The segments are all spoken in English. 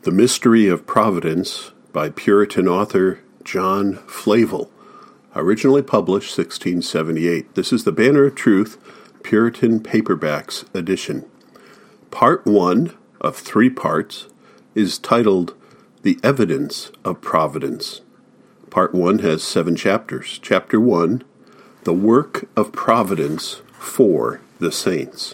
The Mystery of Providence by Puritan author John Flavel, originally published 1678. This is the Banner of Truth, Puritan Paperbacks edition. Part 1 of 3 parts is titled The Evidence of Providence. Part 1 has 7 chapters. Chapter 1, The Work of Providence for the Saints.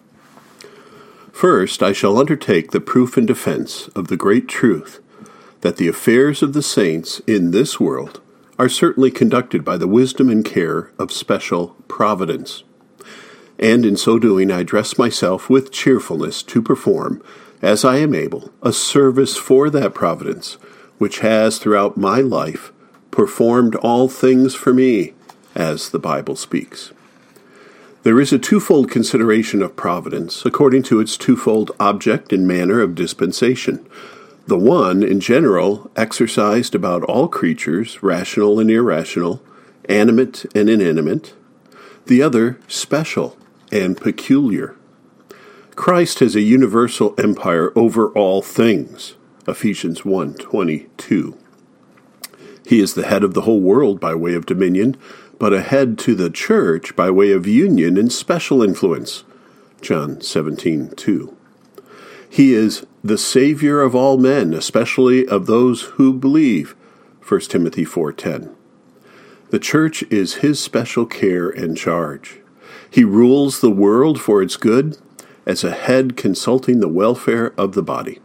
First, I shall undertake the proof and defense of the great truth that the affairs of the saints in this world are certainly conducted by the wisdom and care of special providence. And in so doing, I dress myself with cheerfulness to perform, as I am able, a service for that providence, which has throughout my life performed all things for me, as the Bible speaks. There is a twofold consideration of providence, according to its twofold object and manner of dispensation. The one, in general, exercised about all creatures, rational and irrational, animate and inanimate. The other, special and peculiar. Christ has a universal empire over all things, Ephesians 1:22. He is the head of the whole world by way of dominion, but a head to the church by way of union and special influence, John 17:2. He is the Savior of all men, especially of those who believe, 1 Timothy 4:10. The church is his special care and charge. He rules the world for its good, as a head consulting the welfare of the body.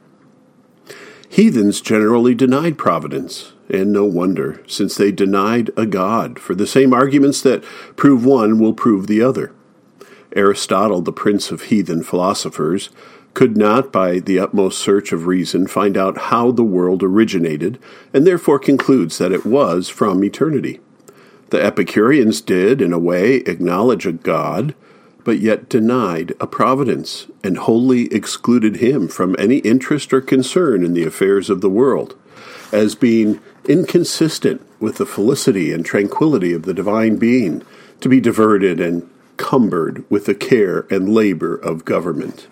Heathens generally denied providence, and no wonder, since they denied a God, for the same arguments that prove one will prove the other. Aristotle, the prince of heathen philosophers, could not, by the utmost search of reason, find out how the world originated, and therefore concludes that it was from eternity. The Epicureans did, in a way, acknowledge a God, but yet denied a providence, and wholly excluded him from any interest or concern in the affairs of the world, as being inconsistent with the felicity and tranquility of the divine being, to be diverted and cumbered with the care and labor of government.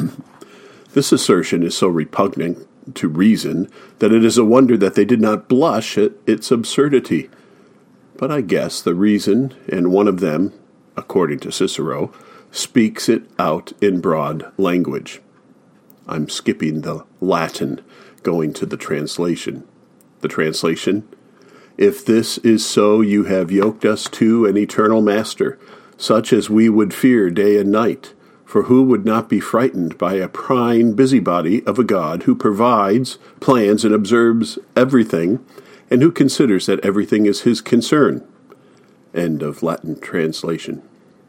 This assertion is so repugnant to reason that it is a wonder that they did not blush at its absurdity. But I guess the reason, and one of them, according to Cicero, speaks it out in broad language. I'm skipping the Latin, going to the translation. The translation, "If this is so, you have yoked us to an eternal master, such as we would fear day and night. For who would not be frightened by a prying busybody of a God who provides, plans, and observes everything, and who considers that everything is his concern?" End of Latin translation.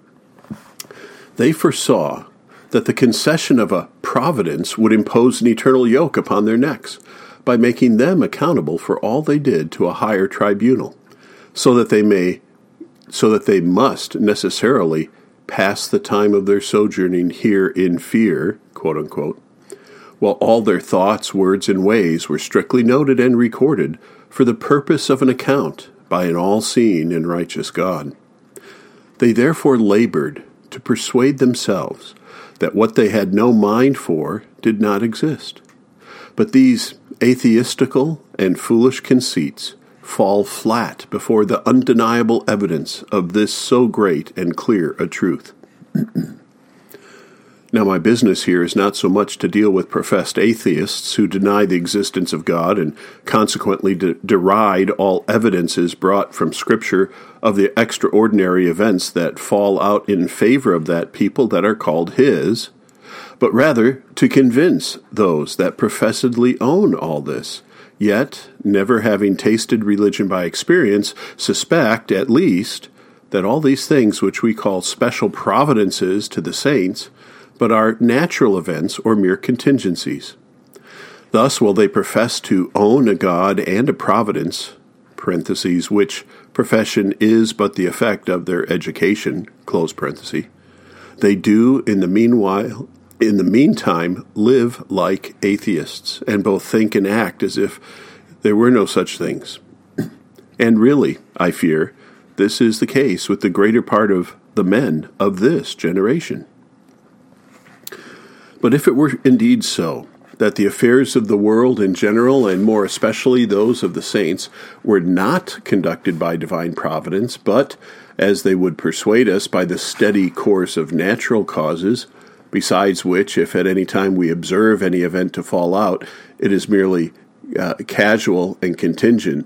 They foresaw that the concession of a providence would impose an eternal yoke upon their necks, by making them accountable for all they did to a higher tribunal, so that they must necessarily pass the time of their sojourning here in fear, quote unquote, while all their thoughts, words, and ways were strictly noted and recorded for the purpose of an account by an all-seeing and righteous God. They therefore labored to persuade themselves that what they had no mind for did not exist. But these atheistical and foolish conceits fall flat before the undeniable evidence of this so great and clear a truth. Now, my business here is not so much to deal with professed atheists who deny the existence of God and consequently deride all evidences brought from Scripture of the extraordinary events that fall out in favor of that people that are called his, but rather to convince those that professedly own all this, yet, never having tasted religion by experience, suspect, at least, that all these things which we call special providences to the saints, but are natural events or mere contingencies. Thus, while they profess to own a God and a providence, parentheses, which profession is but the effect of their education, close parenthesis, they do, in the meantime, live like atheists, and both think and act as if there were no such things. And really, I fear, this is the case with the greater part of the men of this generation. But if it were indeed so, that the affairs of the world in general, and more especially those of the saints, were not conducted by divine providence, but, as they would persuade us, by the steady course of natural causes, besides which, if at any time we observe any event to fall out, it is merely causal and contingent,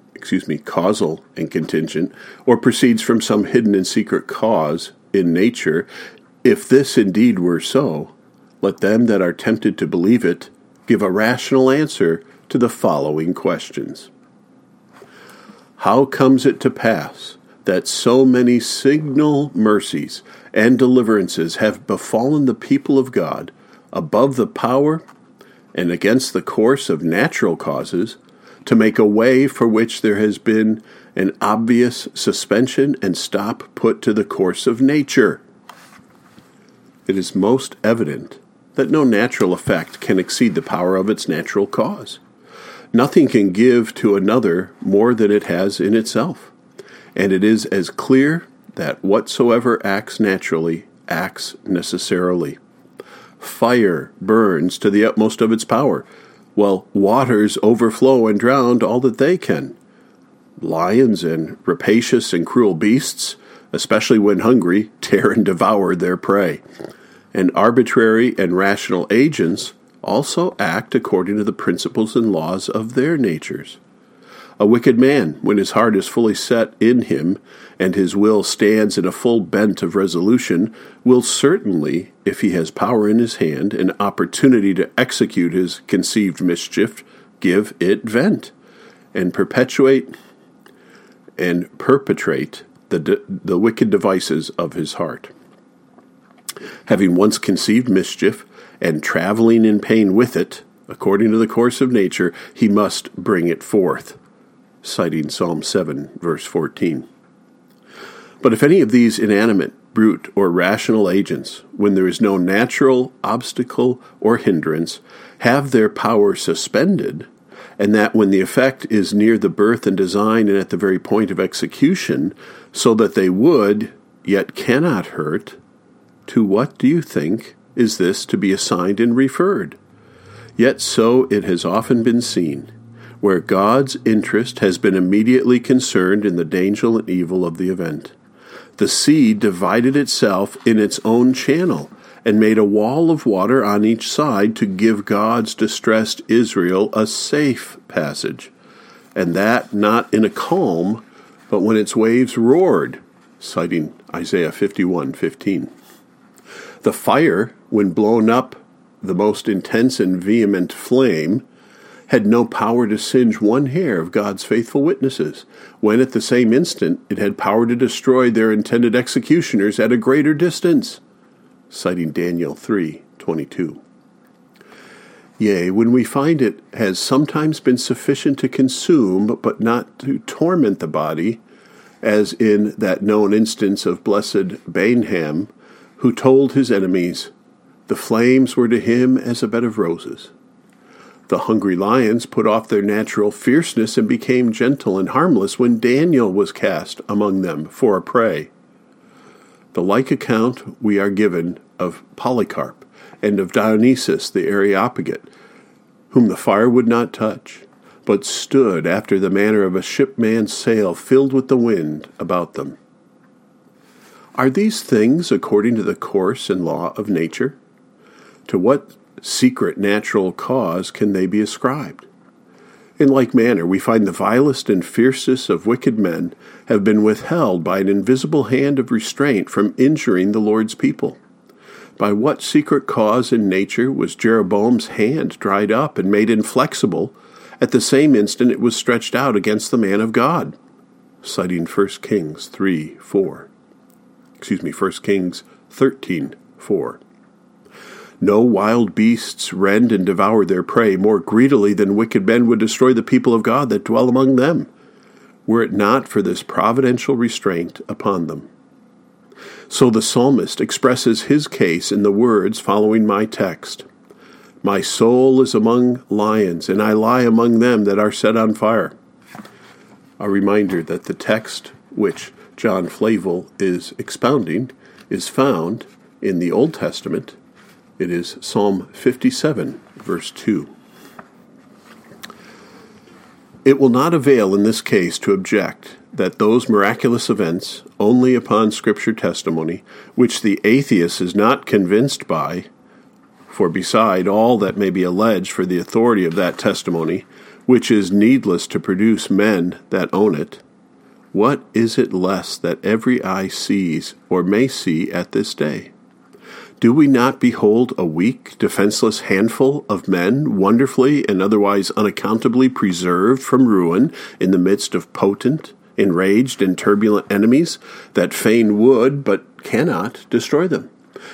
or proceeds from some hidden and secret cause in nature. If this indeed were so, let them that are tempted to believe it give a rational answer to the following questions. How comes it to pass that so many signal mercies and deliverances have befallen the people of God above the power and against the course of natural causes, to make a way for which there has been an obvious suspension and stop put to the course of nature? It is most evident that no natural effect can exceed the power of its natural cause. Nothing can give to another more than it has in itself, and it is as clear that whatsoever acts naturally acts necessarily. Fire burns to the utmost of its power, while waters overflow and drown all that they can. Lions and rapacious and cruel beasts, especially when hungry, tear and devour their prey. And arbitrary and rational agents also act according to the principles and laws of their natures. A wicked man, when his heart is fully set in him, and his will stands in a full bent of resolution, will certainly, if he has power in his hand, and opportunity to execute his conceived mischief, give it vent, and perpetrate the wicked devices of his heart. Having once conceived mischief, and traveling in pain with it, according to the course of nature, he must bring it forth. Citing Psalm 7, verse 14. But if any of these inanimate, brute, or rational agents, when there is no natural obstacle or hindrance, have their power suspended, and that when the effect is near the birth and design and at the very point of execution, so that they would, yet cannot hurt, to what do you think is this to be assigned and referred? Yet so it has often been seen, where God's interest has been immediately concerned in the danger and evil of the event. The sea divided itself in its own channel, and made a wall of water on each side to give God's distressed Israel a safe passage, and that not in a calm, but when its waves roared, citing Isaiah 51:15. The fire, when blown up the most intense and vehement flame, had no power to singe one hair of God's faithful witnesses, when at the same instant it had power to destroy their intended executioners at a greater distance, citing Daniel 3:22. Yea, when we find it has sometimes been sufficient to consume, but not to torment the body, as in that known instance of blessed Bainham, who told his enemies, the flames were to him as a bed of roses. The hungry lions put off their natural fierceness and became gentle and harmless when Daniel was cast among them for a prey. The like account we are given of Polycarp and of Dionysius the Areopagite, whom the fire would not touch, but stood after the manner of a shipman's sail filled with the wind about them. Are these things according to the course and law of nature? To what secret natural cause can they be ascribed? In like manner, we find the vilest and fiercest of wicked men have been withheld by an invisible hand of restraint from injuring the Lord's people. By what secret cause in nature was Jeroboam's hand dried up and made inflexible? At the same instant it was stretched out against the man of God, citing 1 Kings 13:4. No wild beasts rend and devour their prey more greedily than wicked men would destroy the people of God that dwell among them, were it not for this providential restraint upon them. So the psalmist expresses his case in the words following my text. My soul is among lions, and I lie among them that are set on fire. A reminder that the text which John Flavel is expounding is found in the Old Testament, It is Psalm 57, verse 2. It will not avail in this case to object that those miraculous events, only upon Scripture testimony, which the atheist is not convinced by, for beside all that may be alleged for the authority of that testimony, which is needless to produce men that own it, what is it less that every eye sees or may see at this day? Do we not behold a weak, defenseless handful of men, wonderfully and otherwise unaccountably preserved from ruin in the midst of potent, enraged, and turbulent enemies that fain would, but cannot, destroy them,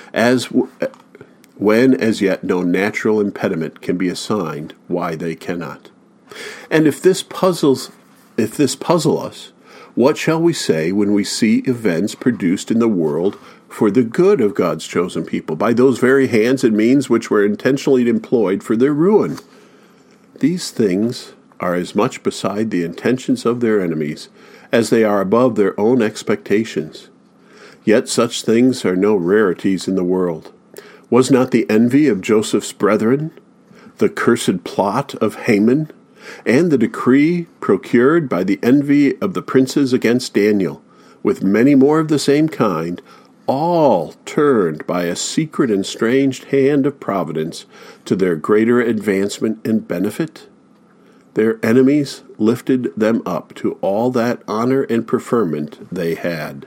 when as yet no natural impediment can be assigned why they cannot? And if this puzzle us, what shall we say when we see events produced in the world for the good of God's chosen people, by those very hands and means which were intentionally employed for their ruin? These things are as much beside the intentions of their enemies as they are above their own expectations. Yet such things are no rarities in the world. Was not the envy of Joseph's brethren, the cursed plot of Haman, and the decree procured by the envy of the princes against Daniel, with many more of the same kind, all turned by a secret and strange hand of providence to their greater advancement and benefit? Their enemies lifted them up to all that honor and preferment they had.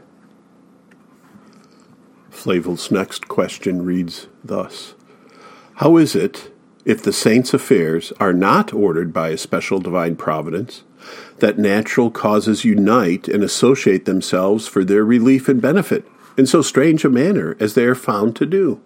Flavel's next question reads thus: How is it, if the saints' affairs are not ordered by a special divine providence, that natural causes unite and associate themselves for their relief and benefit in so strange a manner as they are found to do?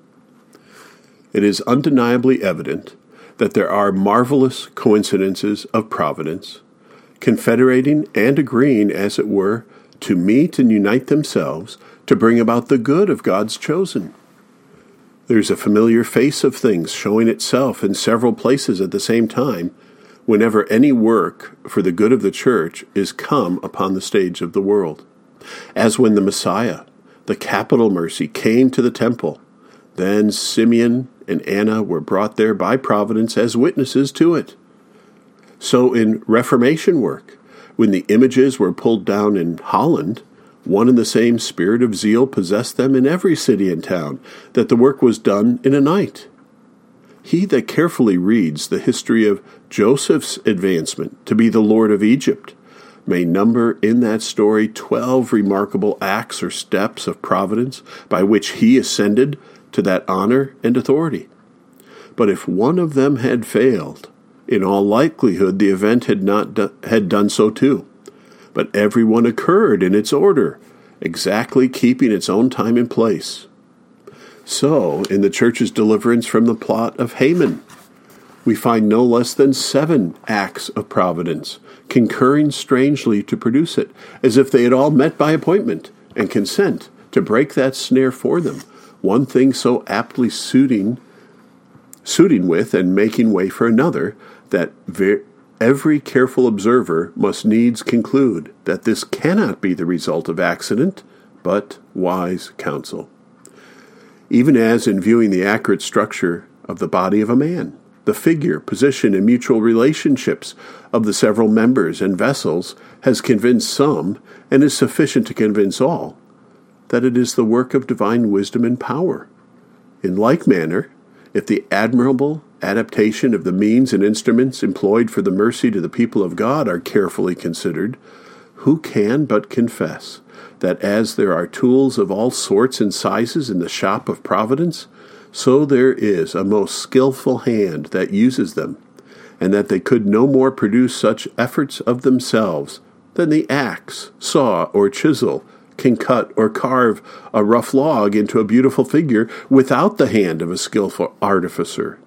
It is undeniably evident that there are marvelous coincidences of providence, confederating and agreeing, as it were, to meet and unite themselves to bring about the good of God's chosen. There is a familiar face of things showing itself in several places at the same time whenever any work for the good of the church is come upon the stage of the world, as when the Messiah, the capital mercy, came to the temple. Then Simeon and Anna were brought there by providence as witnesses to it. So in Reformation work, when the images were pulled down in Holland, one and the same spirit of zeal possessed them in every city and town, that the work was done in a night. He that carefully reads the history of Joseph's advancement to be the Lord of Egypt may number in that story 12 remarkable acts or steps of providence by which he ascended to that honor and authority. But if one of them had failed, in all likelihood the event had done so too. But every one occurred in its order, exactly keeping its own time and place. So, in the church's deliverance from the plot of Haman, we find no less than 7 acts of providence, concurring strangely to produce it, as if they had all met by appointment and consent to break that snare for them, one thing so aptly suiting with and making way for another, that every careful observer must needs conclude that this cannot be the result of accident, but wise counsel. Even as in viewing the accurate structure of the body of a man, the figure, position, and mutual relationships of the several members and vessels has convinced some, and is sufficient to convince all, that it is the work of divine wisdom and power. In like manner, if the admirable adaptation of the means and instruments employed for the mercy to the people of God are carefully considered, who can but confess that as there are tools of all sorts and sizes in the shop of providence, so there is a most skillful hand that uses them, and that they could no more produce such efforts of themselves than the axe, saw, or chisel can cut or carve a rough log into a beautiful figure without the hand of a skillful artificer.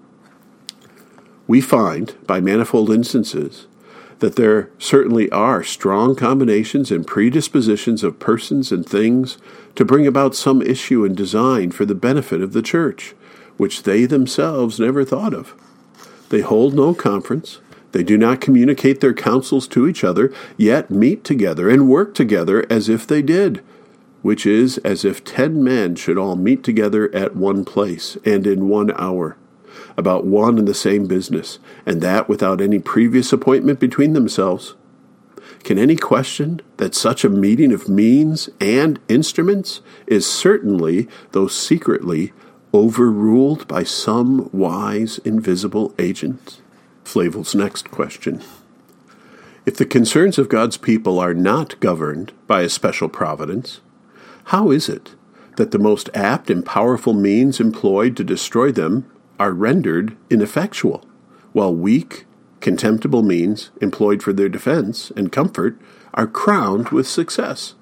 We find, by manifold instances, that there certainly are strong combinations and predispositions of persons and things to bring about some issue and design for the benefit of the church, which they themselves never thought of. They hold no conference, they do not communicate their counsels to each other, yet meet together and work together as if they did. which is as if 10 men should all meet together at one place, and in 1 hour, about one and the same business, and that without any previous appointment between themselves. Can any question that such a meeting of means and instruments is certainly, though secretly, overruled by some wise invisible agent? Flavel's next question. If the concerns of God's people are not governed by a special providence, how is it that the most apt and powerful means employed to destroy them are rendered ineffectual, while weak, contemptible means employed for their defense and comfort are crowned with success?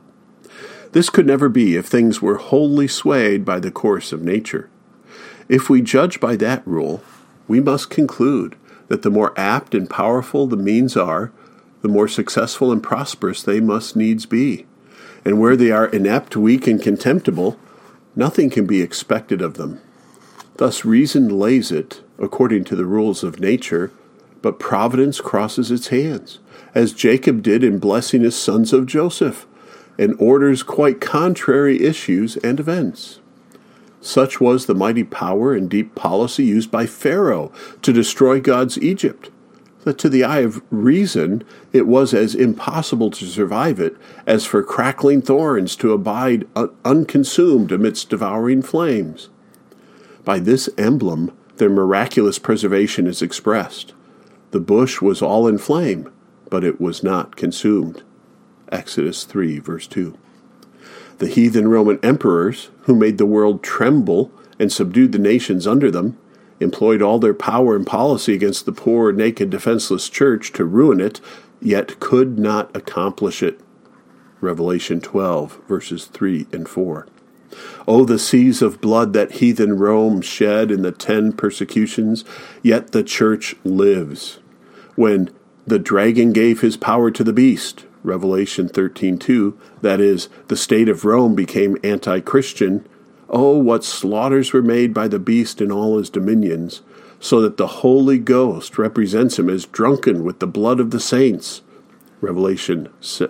This could never be if things were wholly swayed by the course of nature. If we judge by that rule, we must conclude that the more apt and powerful the means are, the more successful and prosperous they must needs be. And where they are inept, weak, and contemptible, nothing can be expected of them. Thus reason lays it according to the rules of nature, but providence crosses its hands, as Jacob did in blessing his sons of Joseph, and orders quite contrary issues and events. Such was the mighty power and deep policy used by Pharaoh to destroy God's Egypt, that to the eye of reason it was as impossible to survive it as for crackling thorns to abide unconsumed amidst devouring flames. By this emblem their miraculous preservation is expressed. The bush was all in flame, but it was not consumed. Exodus 3, verse 2. The heathen Roman emperors, who made the world tremble and subdued the nations under them, employed all their power and policy against the poor, naked, defenseless church to ruin it, yet could not accomplish it. Revelation 12, verses 3 and 4. Oh, the seas of blood that heathen Rome shed in the 10 persecutions, yet the church lives. When the dragon gave his power to the beast, Revelation 13:2, that is, the state of Rome became anti-Christian. Oh, what slaughters were made by the beast in all his dominions, so that the Holy Ghost represents him as drunken with the blood of the saints. Revelation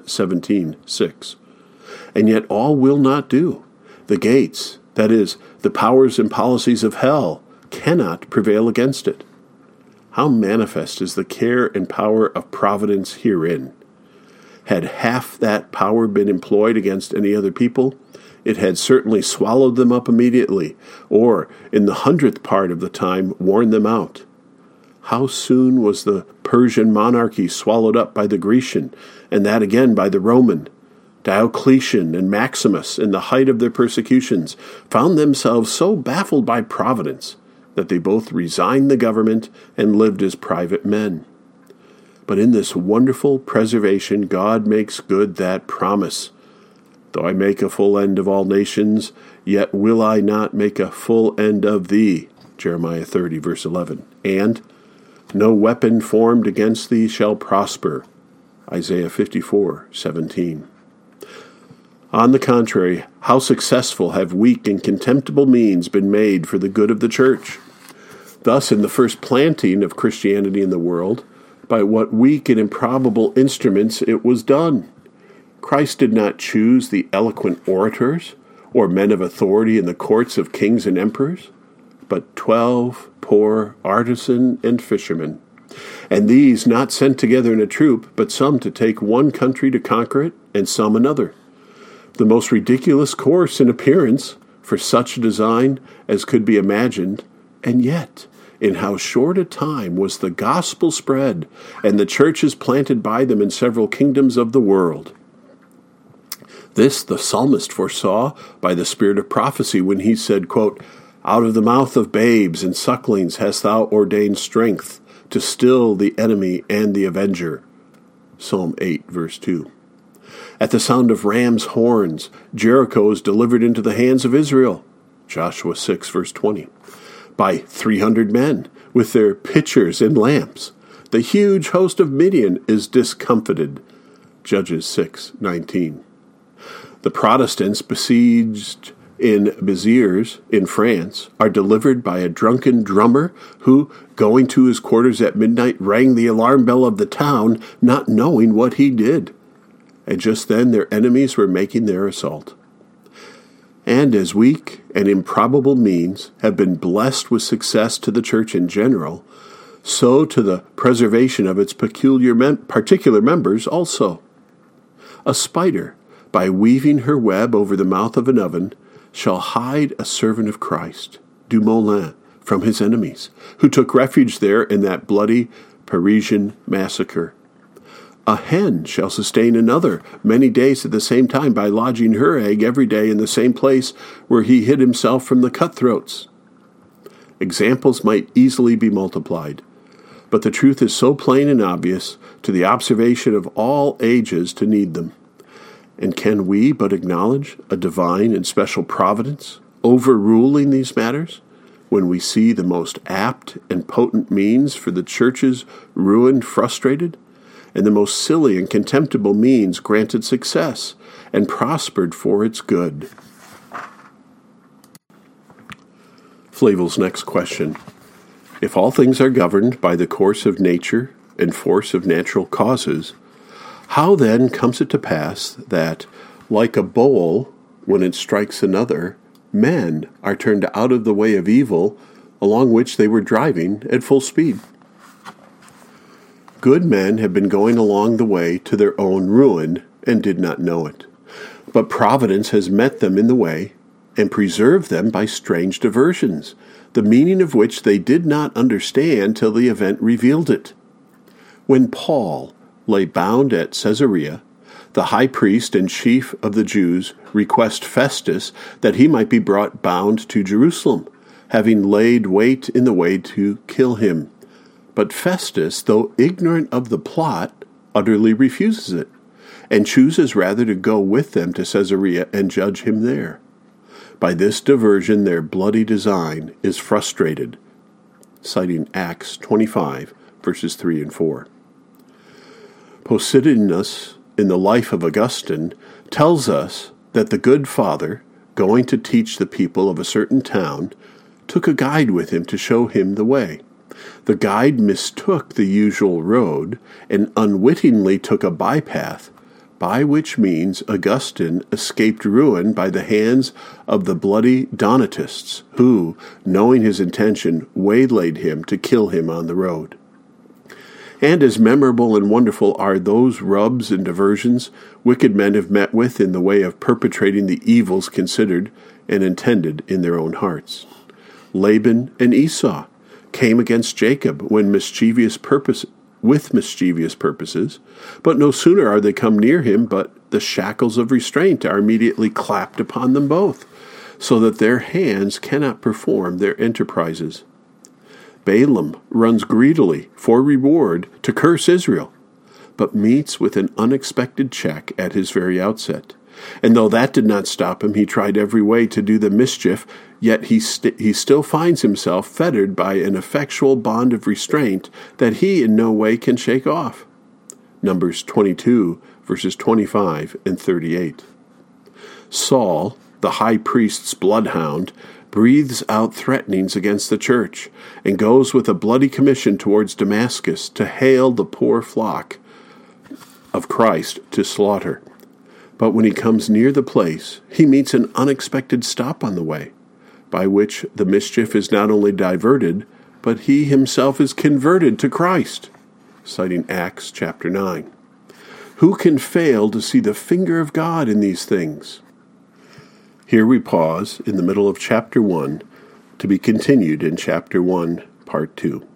17:6. And yet all will not do. The gates, that is, the powers and policies of hell, cannot prevail against it. How manifest is the care and power of providence herein! Had half that power been employed against any other people, it had certainly swallowed them up immediately, or, in the 100th part of the time, worn them out. How soon was the Persian monarchy swallowed up by the Grecian, and that again by the Roman? Diocletian and Maximus, in the height of their persecutions, found themselves so baffled by providence that they both resigned the government and lived as private men. But in this wonderful preservation, God makes good that promise. Though I make a full end of all nations, yet will I not make a full end of thee. Jeremiah 30, verse 11. And no weapon formed against thee shall prosper. Isaiah 54:17. On the contrary, how successful have weak and contemptible means been made for the good of the church. Thus, in the first planting of Christianity in the world, by what weak and improbable instruments it was done. Christ did not choose the eloquent orators or men of authority in the courts of kings and emperors, but 12 poor artisan and fishermen, and these not sent together in a troop, but some to take one country to conquer it, and some another. The most ridiculous course in appearance for such a design as could be imagined, and yet in how short a time was the gospel spread, and the churches planted by them in several kingdoms of the world. This the psalmist foresaw by the spirit of prophecy when he said, quote, "Out of the mouth of babes and sucklings hast thou ordained strength to still the enemy and the avenger." Psalm 8, verse 2. At the sound of ram's horns, Jericho is delivered into the hands of Israel. Joshua 6, verse 20. By 300 men with their pitchers and lamps, the huge host of Midian is discomfited. Judges 6:19. The Protestants besieged in Béziers in France are delivered by a drunken drummer who, going to his quarters at midnight, rang the alarm bell of the town, not knowing what he did. And just then their enemies were making their assault. And as weak and improbable means have been blessed with success to the church in general, so to the preservation of its particular members also. A spider, by weaving her web over the mouth of an oven, shall hide a servant of Christ, Dumoulin, from his enemies, who took refuge there in that bloody Parisian massacre. A hen shall sustain another many days at the same time by lodging her egg every day in the same place where he hid himself from the cutthroats. Examples might easily be multiplied, but the truth is so plain and obvious to the observation of all ages to need them. And can we but acknowledge a divine and special providence overruling these matters when we see the most apt and potent means for the church's ruin frustrated, and the most silly and contemptible means granted success and prospered for its good? Flavel's next question. If all things are governed by the course of nature and force of natural causes, how then comes it to pass that, like a bowl, when it strikes another, men are turned out of the way of evil along which they were driving at full speed? Good men have been going along the way to their own ruin and did not know it. But Providence has met them in the way and preserved them by strange diversions, the meaning of which they did not understand till the event revealed it. When Paul lay bound at Caesarea, the high priest and chief of the Jews request Festus that he might be brought bound to Jerusalem, having laid wait in the way to kill him. But Festus, though ignorant of the plot, utterly refuses it, and chooses rather to go with them to Caesarea and judge him there. By this diversion their bloody design is frustrated, citing Acts 25, verses 3 and 4. Posidonius, in the life of Augustine, tells us that the good father, going to teach the people of a certain town, took a guide with him to show him the way. The guide mistook the usual road and unwittingly took a bypath, by which means Augustine escaped ruin by the hands of the bloody Donatists, who, knowing his intention, waylaid him to kill him on the road. And as memorable and wonderful are those rubs and diversions wicked men have met with in the way of perpetrating the evils considered and intended in their own hearts. Laban and Esau came against Jacob with mischievous purposes, but no sooner are they come near him, but the shackles of restraint are immediately clapped upon them both, so that their hands cannot perform their enterprises. Balaam runs greedily for reward to curse Israel, but meets with an unexpected check at his very outset. And though that did not stop him, he tried every way to do the mischief, yet he still finds himself fettered by an effectual bond of restraint that he in no way can shake off. Numbers 22, verses 25 and 38. Saul, the high priest's bloodhound, breathes out threatenings against the church, and goes with a bloody commission towards Damascus to hale the poor flock of Christ to slaughter. But when he comes near the place, he meets an unexpected stop on the way, by which the mischief is not only diverted, but he himself is converted to Christ, citing Acts chapter 9. Who can fail to see the finger of God in these things? Here we pause in the middle of chapter 1, to be continued in chapter 1, part 2.